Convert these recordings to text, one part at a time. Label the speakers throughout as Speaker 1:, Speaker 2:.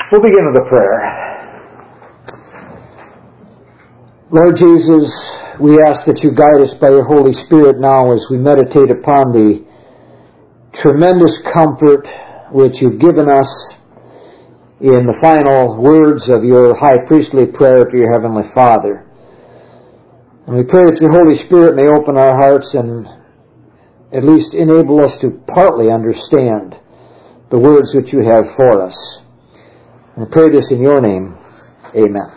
Speaker 1: We'll begin with a prayer. Lord Jesus, we ask that you guide us by your Holy Spirit now as we meditate upon the tremendous comfort which you've given us in the final words of your high priestly prayer to your Heavenly Father. And we pray that your Holy Spirit may open our hearts and at least enable us to partly understand the words which you have for us. And I pray this in your name. Amen.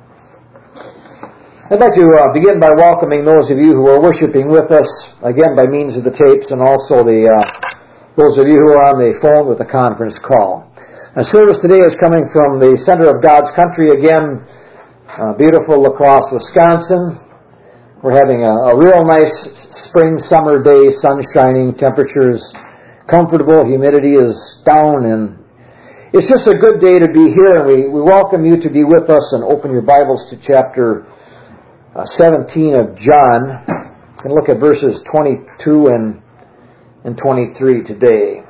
Speaker 1: I'd like to begin by welcoming those of you who are worshiping with us, again by means of the tapes, and also those of you who are on the phone with the conference call. Our service today is coming from the center of God's country again, beautiful La Crosse, Wisconsin. We're having a real nice spring, summer day, sun shining, temperatures comfortable, humidity is down, and it's just a good day to be here. And we welcome you to be with us and open your Bibles to chapter 17 of John. You can look at verses 22 and 23 today.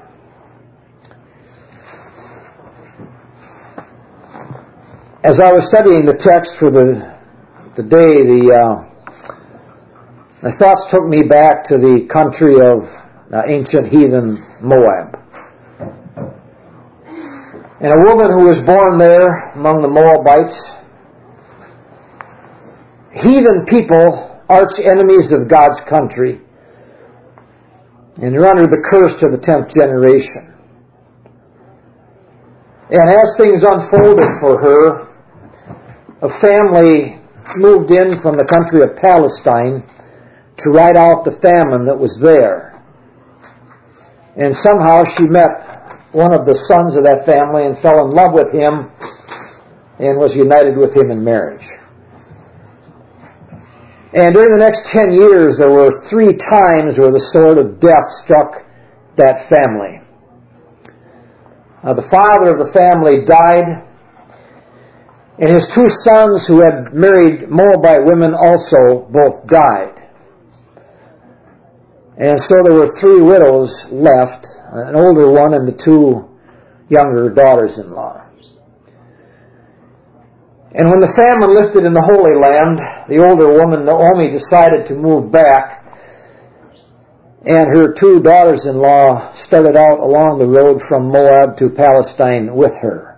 Speaker 1: As I was studying the text for the day, my thoughts took me back to the country of ancient heathen Moab. And a woman who was born there among the Moabites, heathen people, arch enemies of God's country, and they're under the curse to the 10th generation. And as things unfolded for her, a family moved in from the country of Palestine to ride out the famine that was there. And somehow she met one of the sons of that family and fell in love with him and was united with him in marriage. And during the next 10 years, there were 3 times where the sword of death struck that family. The father of the family died, and his 2 sons who had married Moabite women also both died. And so there were 3 widows left, an older one and the 2 younger daughters-in-law. And when the famine lifted in the Holy Land, the older woman, Naomi, decided to move back, and her 2 daughters-in-law started out along the road from Moab to Palestine with her.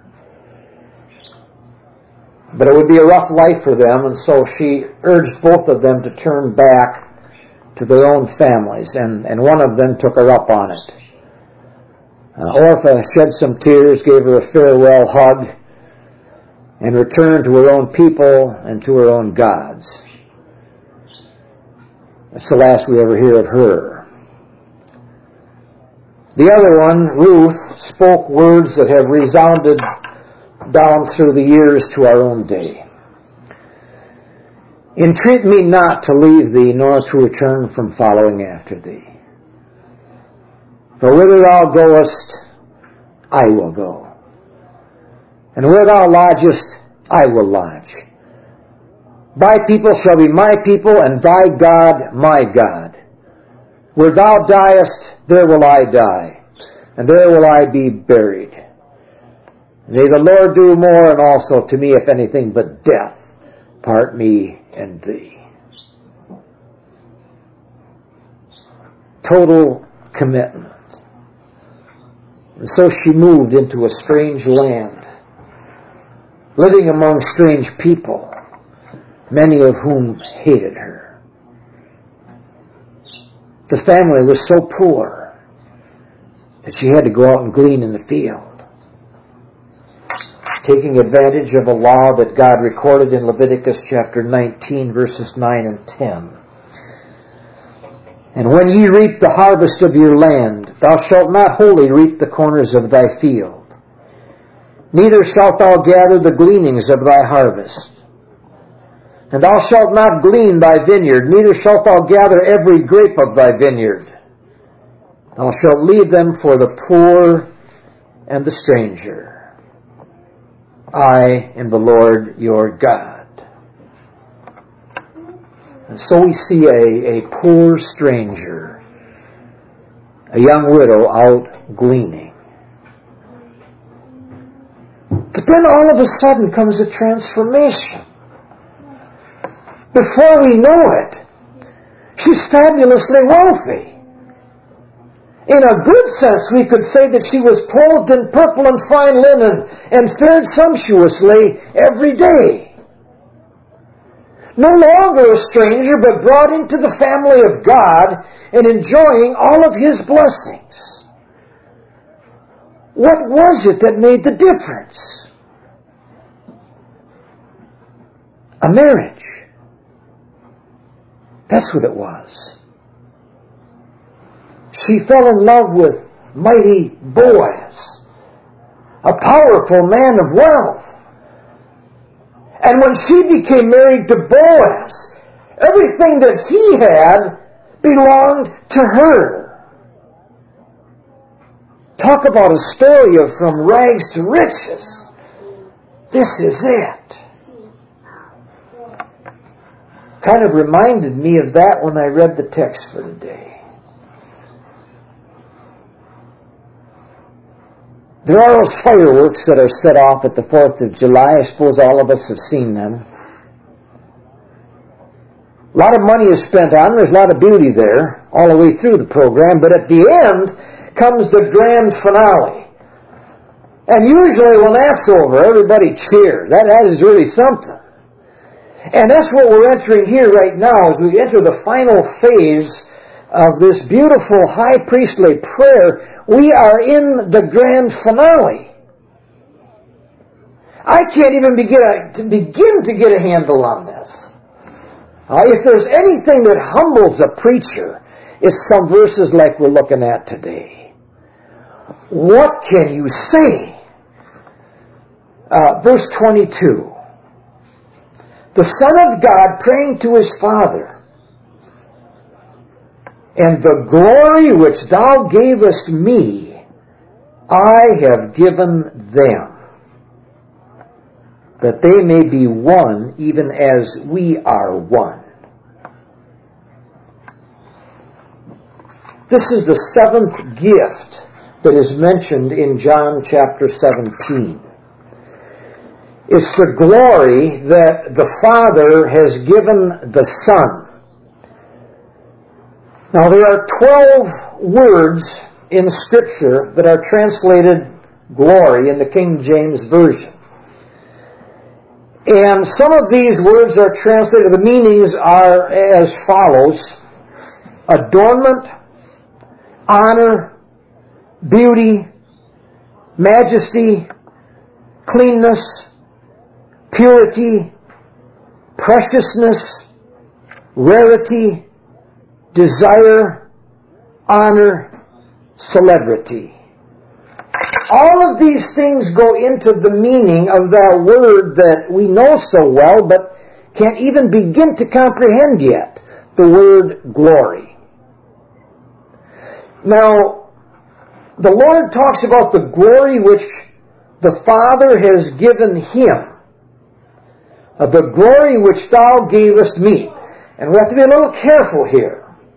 Speaker 1: But it would be a rough life for them, and so she urged both of them to turn back to their own families, and one of them took her up on it. Orpah shed some tears, gave her a farewell hug, and returned to her own people and to her own gods. That's the last we ever hear of her. The other one, Ruth, spoke words that have resounded down through the years to our own day. Entreat me not to leave thee, nor to return from following after thee. For whither thou goest, I will go. And where thou lodgest, I will lodge. Thy people shall be my people, and thy God my God. Where thou diest, there will I die, and there will I be buried. May the Lord do more, and also to me, if anything but death part me and thee. Total commitment. And so she moved into a strange land, living among strange people, many of whom hated her. The family was so poor that she had to go out and glean in the field, taking advantage of a law that God recorded in Leviticus chapter 19, verses 9 and 10. And when ye reap the harvest of your land, thou shalt not wholly reap the corners of thy field, neither shalt thou gather the gleanings of thy harvest. And thou shalt not glean thy vineyard, neither shalt thou gather every grape of thy vineyard. Thou shalt leave them for the poor and the stranger. I am the Lord your God. And so we see a poor stranger, a young widow out gleaning. But But then all of a sudden comes a transformation. Before we know it, she's fabulously wealthy. In a good sense, we could say that she was clothed in purple and fine linen and fared sumptuously every day. No longer a stranger, but brought into the family of God and enjoying all of His blessings. What was it that made the difference? A marriage. That's what it was. She fell in love with mighty Boaz, a powerful man of wealth. And when she became married to Boaz, everything that he had belonged to her. Talk about a story of from rags to riches. This is it. Kind of reminded me of that when I read the text for today. There are those fireworks that are set off at the 4th of July. I suppose all of us have seen them. A lot of money is spent on them. There's a lot of beauty there all the way through the program. But at the end comes the grand finale. And usually when that's over, everybody cheers. That is really something. And that's what we're entering here right now as we enter the final phase of this beautiful high priestly prayer. We are in the grand finale. I can't even begin to get a handle on this. If there's anything that humbles a preacher, it's some verses like we're looking at today. What can you say? Verse 22. The Son of God praying to His Father, and the glory which Thou gavest me, I have given them, that they may be one, even as we are one. This is the 7th gift that is mentioned in John chapter 17. It's the glory that the Father has given the Son. Now there are 12 words in Scripture that are translated glory in the King James Version. And some of these words are translated, the meanings are as follows: adornment, honor, beauty, majesty, cleanness, purity, preciousness, rarity, desire, honor, celebrity. All of these things go into the meaning of that word that we know so well, but can't even begin to comprehend yet, the word glory. Now, the Lord talks about the glory which the Father has given Him, the glory which Thou gavest me. And we have to be a little careful here.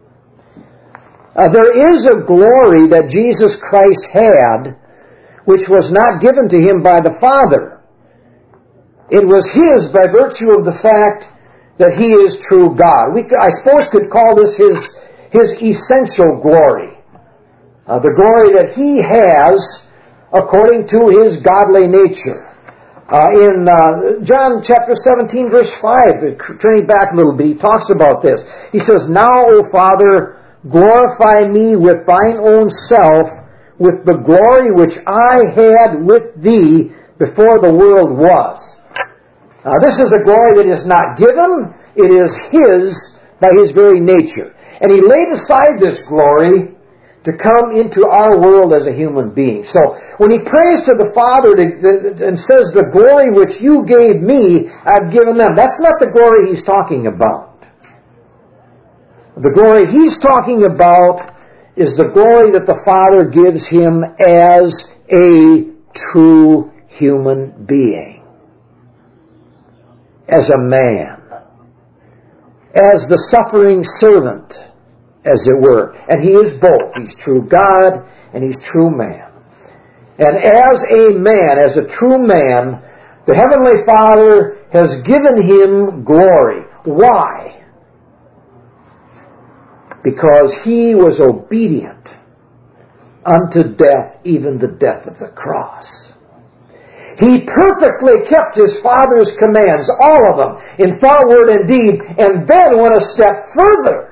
Speaker 1: There is a glory that Jesus Christ had which was not given to Him by the Father. It was His by virtue of the fact that He is true God. I suppose could call this His essential glory. The glory that He has according to His godly nature. In John chapter 17 verse 5, turning back a little bit, He talks about this. He says, "Now, O Father, glorify me with Thine own self, with the glory which I had with Thee before the world was." This is a glory that is not given. It is His by His very nature. And He laid aside this glory to come into our world as a human being. So when He prays to the Father and says, "The glory which You gave me, I've given them," that's not the glory He's talking about. The glory He's talking about is the glory that the Father gives Him as a true human being. As a man. As the suffering servant, as it were. And He is both. He's true God and He's true man. And as a man, as a true man, the Heavenly Father has given him glory. Why? Because he was obedient unto death, even the death of the cross. He perfectly kept his Father's commands, all of them, in thought, word, and deed, and then went a step further.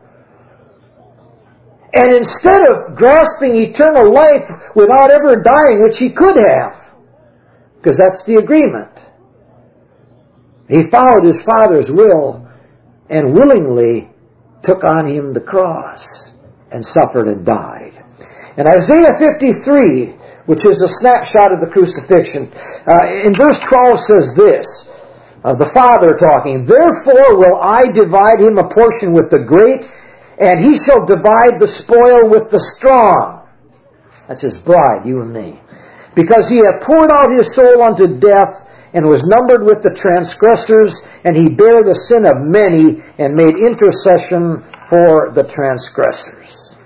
Speaker 1: And instead of grasping eternal life without ever dying, which he could have, because that's the agreement, he followed his Father's will and willingly took on him the cross and suffered and died. And Isaiah 53, which is a snapshot of the crucifixion, in verse 12 says this, the Father talking, "Therefore will I divide him a portion with the great, and he shall divide the spoil with the strong." That's his bride, you and me. "Because he hath poured out his soul unto death, and was numbered with the transgressors, and he bare the sin of many, and made intercession for the transgressors."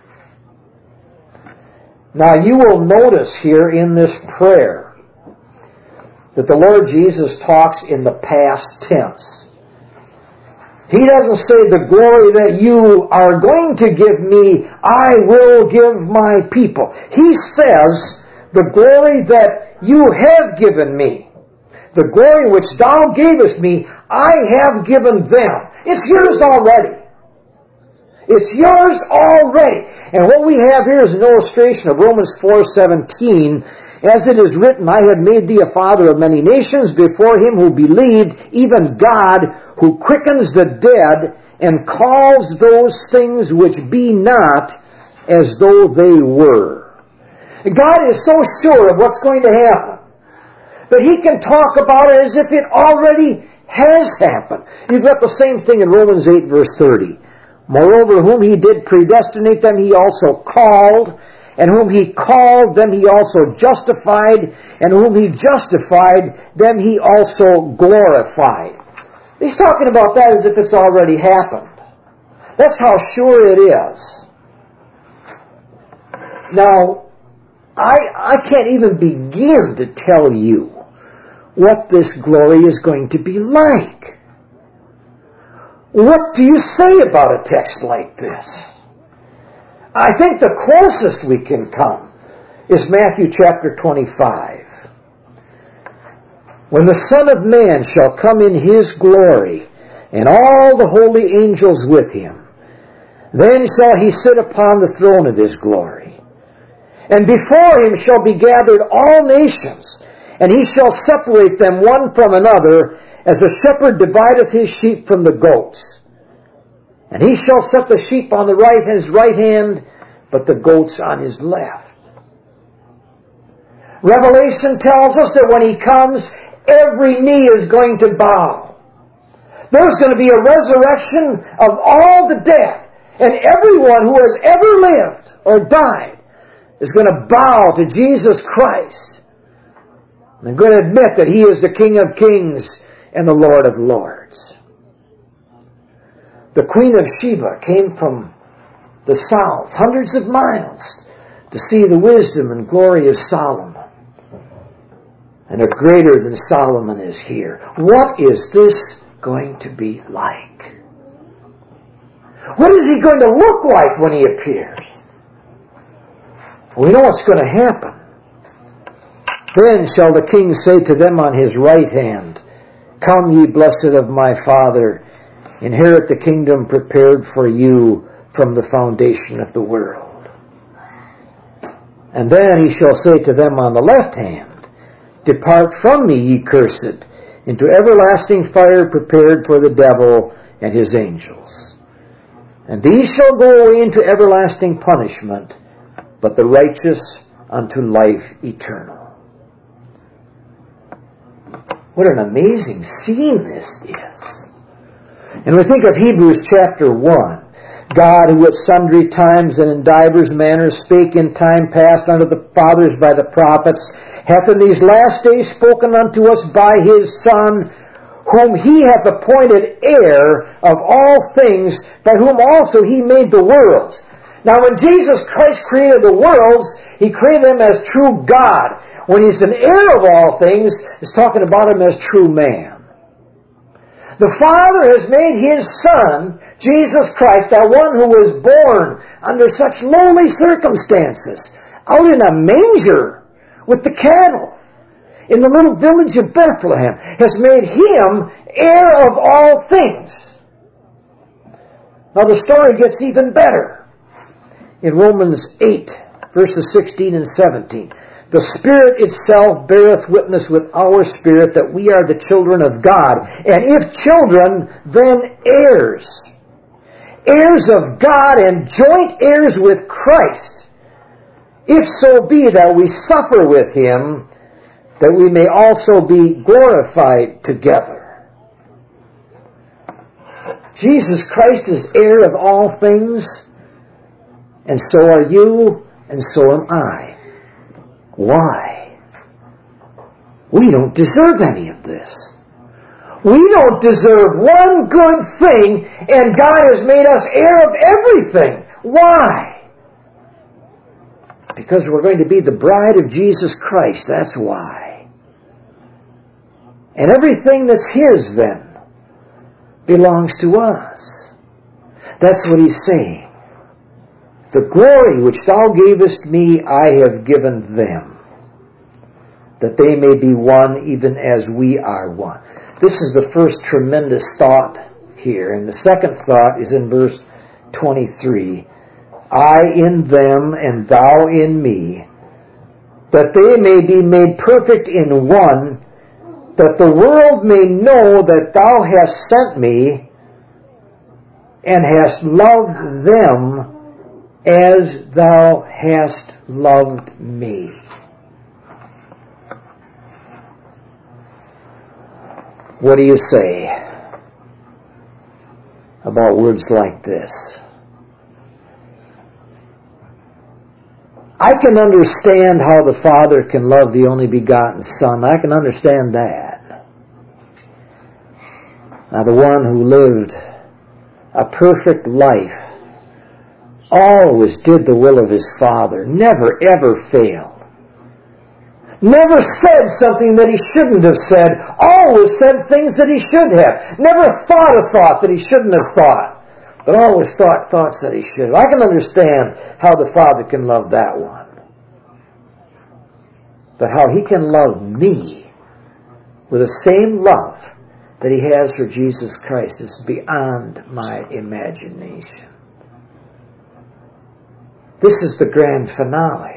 Speaker 1: Now you will notice here in this prayer that the Lord Jesus talks in the past tense. He doesn't say, "The glory that you are going to give me, I will give my people." He says, "The glory that you have given me, the glory which thou gavest me, I have given them." It's yours already. It's yours already. And what we have here is an illustration of Romans 4:17. "As it is written, I have made thee a father of many nations before him who believed, even God, who quickens the dead and calls those things which be not as though they were." God is so sure of what's going to happen that he can talk about it as if it already has happened. You've got the same thing in Romans 8 verse 30. "Moreover, whom he did predestinate, them he also called. And whom he called, them he also justified. And whom he justified, them he also glorified." He's talking about that as if it's already happened. That's how sure it is. Now, I can't even begin to tell you what this glory is going to be like. What do you say about a text like this? I think the closest we can come is Matthew chapter 25. "When the Son of Man shall come in his glory, and all the holy angels with him, then shall he sit upon the throne of his glory. And before him shall be gathered all nations, and he shall separate them one from another, as a shepherd divideth his sheep from the goats. And he shall set the sheep on his right hand, but the goats on his left." Revelation tells us that when he comes, every knee is going to bow. There's going to be a resurrection of all the dead, and everyone who has ever lived or died is going to bow to Jesus Christ. They're going to admit that he is the King of Kings and the Lord of Lords. The Queen of Sheba came from the south, hundreds of miles, to see the wisdom and glory of Solomon. And a greater than Solomon is here. What is this going to be like? What is he going to look like when he appears? We know what's going to happen. "Then shall the King say to them on his right hand, Come ye blessed of my Father, inherit the kingdom prepared for you from the foundation of the world. And then he shall say to them on the left hand, Depart from me, ye cursed, into everlasting fire prepared for the devil and his angels. And these shall go away into everlasting punishment, but the righteous unto life eternal." What an amazing scene this is. And we think of Hebrews chapter 1. God, who at sundry times and in divers manners spake in time past unto the fathers by the prophets, hath in these last days spoken unto us by his Son, whom he hath appointed heir of all things, by whom also he made the worlds. Now when Jesus Christ created the worlds, He created him as true God. When he's an heir of all things, he's talking about him as true man. The Father has made his Son, Jesus Christ, that one who was born under such lowly circumstances, out in a manger with the cattle, in the little village of Bethlehem, has made him heir of all things. Now the story gets even better. In Romans 8, verses 16 and 17, the Spirit itself beareth witness with our spirit that we are the children of God. And if children, then heirs. Heirs of God and joint heirs with Christ. If so be that we suffer with him, that we may also be glorified together. Jesus Christ is heir of all things, and so are you, and so am I. Why? We don't deserve any of this. We don't deserve one good thing, and God has made us heir of everything. Why? Because we're going to be the bride of Jesus Christ. That's why. And everything that's his then belongs to us. That's what he's saying. The glory which thou gavest me, I have given them, that they may be one even as we are one. This is the first tremendous thought here. And the second thought is in verse 23. I in them and thou in me, that they may be made perfect in one, that the world may know that thou hast sent me and hast loved them as thou hast loved me. What do you say about words like this? I can understand how the Father can love the only begotten Son. I can understand that. Now, the one who lived a perfect life, always did the will of his Father, never ever failed. Never said something that he shouldn't have said, always said things that he should have. Never thought a thought that he shouldn't have thought, but always thought thoughts that he should have. I can understand how the Father can love that one. But how he can love me with the same love that he has for Jesus Christ is beyond my imagination. This is the grand finale.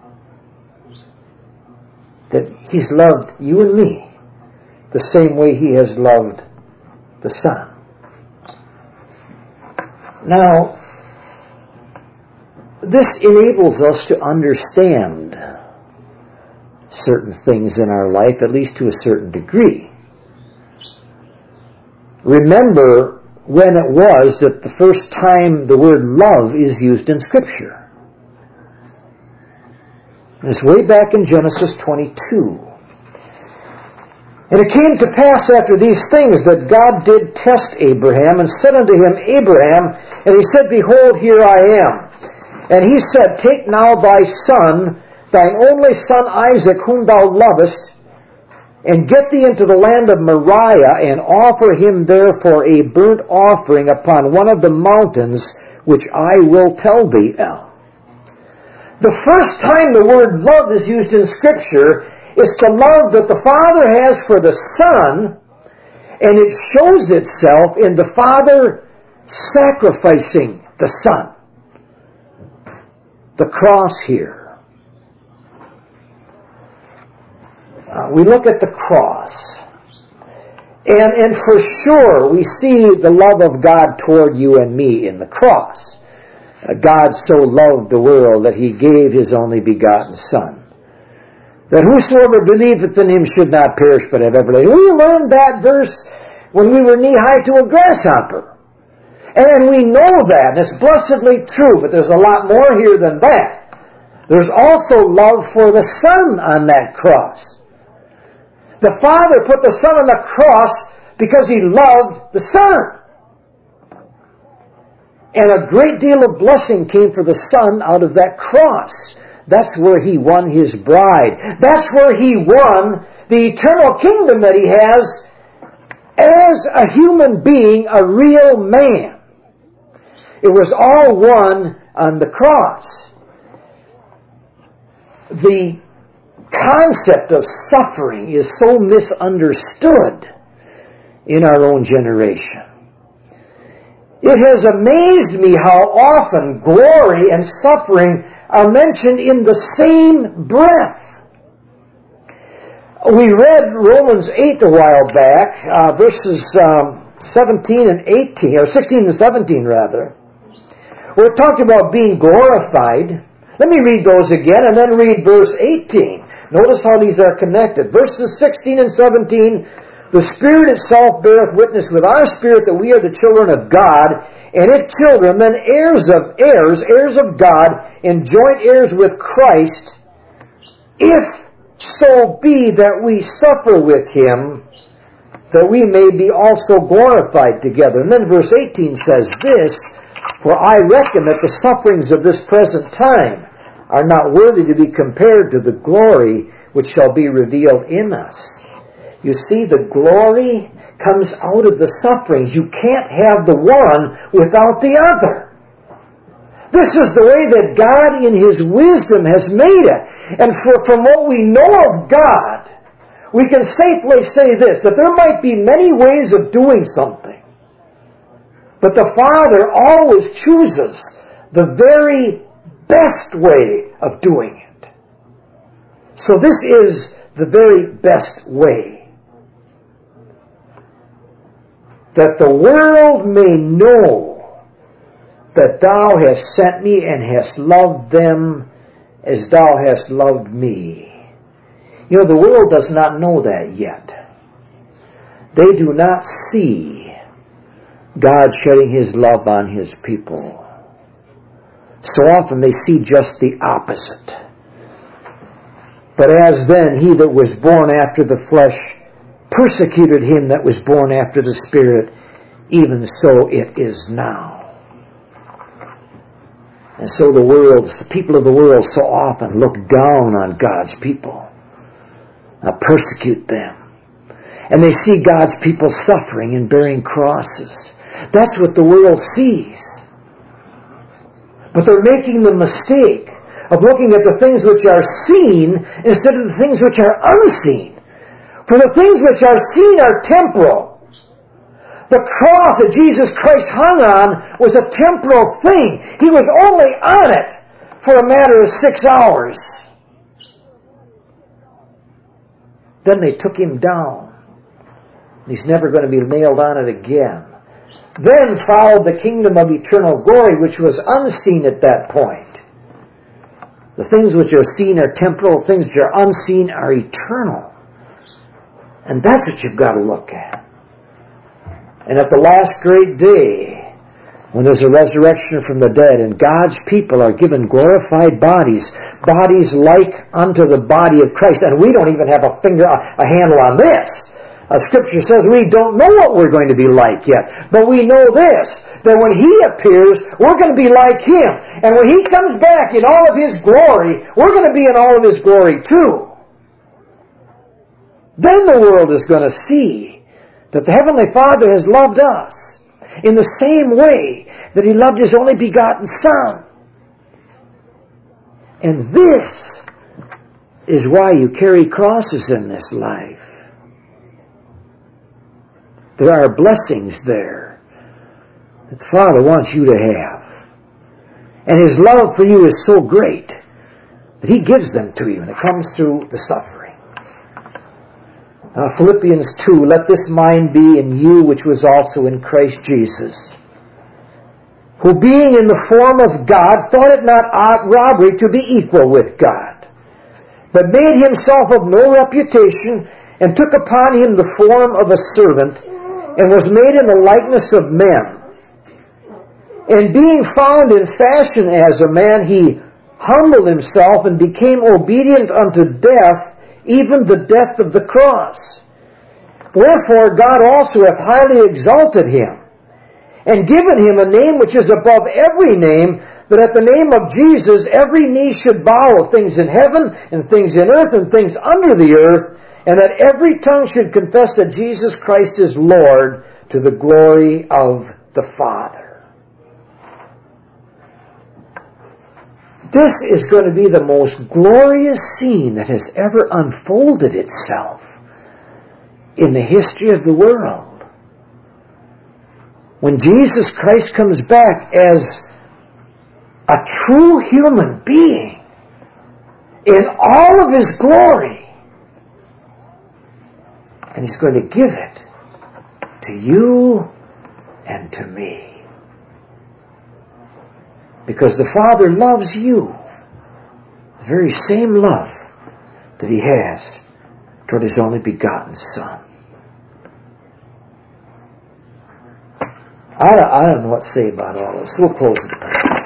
Speaker 1: That he's loved you and me the same way he has loved the Son. Now, this enables us to understand certain things in our life, at least to a certain degree. Remember when it was that the first time the word love is used in Scripture. And it's way back in Genesis 22. And it came to pass after these things that God did test Abraham, and said unto him, Abraham, and he said, Behold, here I am. And he said, Take now thy son, thine only son Isaac, whom thou lovest, and get thee into the land of Moriah, and offer him there for a burnt offering upon one of the mountains, which I will tell thee of. The first time the word love is used in Scripture is the love that the Father has for the Son, and it shows itself in the Father sacrificing the Son. The cross here. We look at the cross, and for sure we see the love of God toward you and me in the cross. God so loved the world that he gave his only begotten Son, that whosoever believeth in him should not perish but have everlasting life. We learned that verse when we were knee-high to a grasshopper. And we know that, and it's blessedly true, but there's a lot more here than that. There's also love for the Son on that cross. The Father put the Son on the cross because he loved the Son. And a great deal of blessing came for the Son out of that cross. That's where He won His bride. That's where He won the eternal kingdom that He has as a human being, a real man. It was all won on the cross. The concept of suffering is so misunderstood in our own generation. It has amazed me how often glory and suffering are mentioned in the same breath. We read Romans 8 a while back, verses 17 and 18, or 16 and 17 rather. We're talking about being glorified. Let me read those again and then read verse 18. Notice how these are connected. Verses 16 and 17, the Spirit itself beareth witness with our spirit that we are the children of God, and if children, then heirs of God, and joint heirs with Christ, if so be that we suffer with Him, that we may be also glorified together. And then verse 18 says this, for I reckon that the sufferings of this present time are not worthy to be compared to the glory which shall be revealed in us. You see, the glory comes out of the sufferings. You can't have the one without the other. This is the way that God in His wisdom has made it. And from what we know of God, we can safely say this, that there might be many ways of doing something, but the Father always chooses the very best way of doing it. So this is the very best way. That the world may know that Thou hast sent me and hast loved them as Thou hast loved me. You know, the world does not know that yet. They do not see God shedding His love on His people. So often they see just the opposite. But as then He that was born after the flesh persecuted him that was born after the Spirit, even so it is now. And so the people of the world so often look down on God's people, persecute them. And they see God's people suffering and bearing crosses. That's what the world sees. But they're making the mistake of looking at the things which are seen instead of the things which are unseen. For the things which are seen are temporal. The cross that Jesus Christ hung on was a temporal thing. He was only on it for a matter of 6 hours. Then they took Him down. He's never going to be nailed on it again. Then followed the kingdom of eternal glory, which was unseen at that point. The things which are seen are temporal, things which are unseen are eternal. And that's what you've got to look at. And at the last great day, when there's a resurrection from the dead and God's people are given glorified bodies, bodies like unto the body of Christ, and we don't even have a handle on this. Scripture says we don't know what we're going to be like yet, but we know this, that when He appears, we're going to be like Him. And when He comes back in all of His glory, we're going to be in all of His glory too. Then the world is going to see that the Heavenly Father has loved us in the same way that He loved His only begotten Son. And this is why you carry crosses in this life. There are blessings there that the Father wants you to have. And His love for you is so great that He gives them to you, and it comes through the suffering. Philippians 2, let this mind be in you which was also in Christ Jesus, who being in the form of God, thought it not robbery to be equal with God, but made Himself of no reputation, and took upon Him the form of a servant, and was made in the likeness of men. And being found in fashion as a man, He humbled Himself, and became obedient unto death, even the death of the cross. Wherefore God also hath highly exalted Him, and given Him a name which is above every name, that at the name of Jesus every knee should bow, of things in heaven and things in earth and things under the earth, and that every tongue should confess that Jesus Christ is Lord, to the glory of the Father. This is going to be the most glorious scene that has ever unfolded itself in the history of the world. When Jesus Christ comes back as a true human being in all of His glory, and He's going to give it to you and to me. Because the Father loves you, the very same love that He has toward His only begotten Son. I don't know what to say about all this. We'll close it.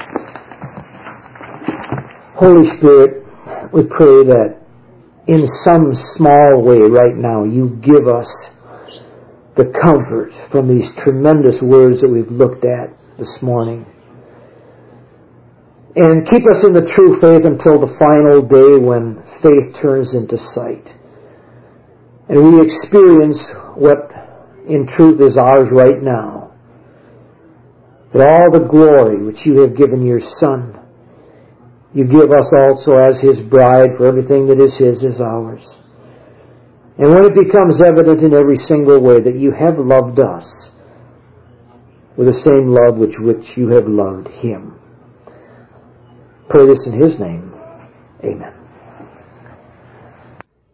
Speaker 1: Holy Spirit, we pray that in some small way right now you give us the comfort from these tremendous words that we've looked at this morning. And keep us in the true faith until the final day when faith turns into sight. And we experience what in truth is ours right now. That all the glory which you have given your Son, you give us also as His bride, for everything that is His is ours. And when it becomes evident in every single way that you have loved us with the same love which you have loved Him. Pray this in His name. Amen.